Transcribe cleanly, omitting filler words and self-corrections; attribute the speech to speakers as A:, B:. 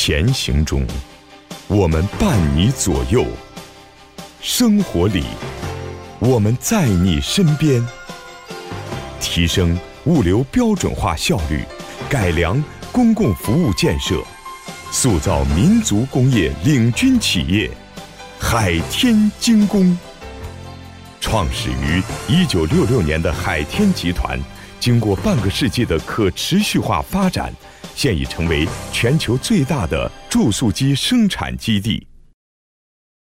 A: 前行中，我们伴你左右；生活里，我们在你身边。提升物流标准化效率，改良公共服务建设，塑造民族工业领军企业海天精工。创始于1966年的海天集团，经过半个世纪的可持续化发展，现已成为全球最大的注塑机生产基地。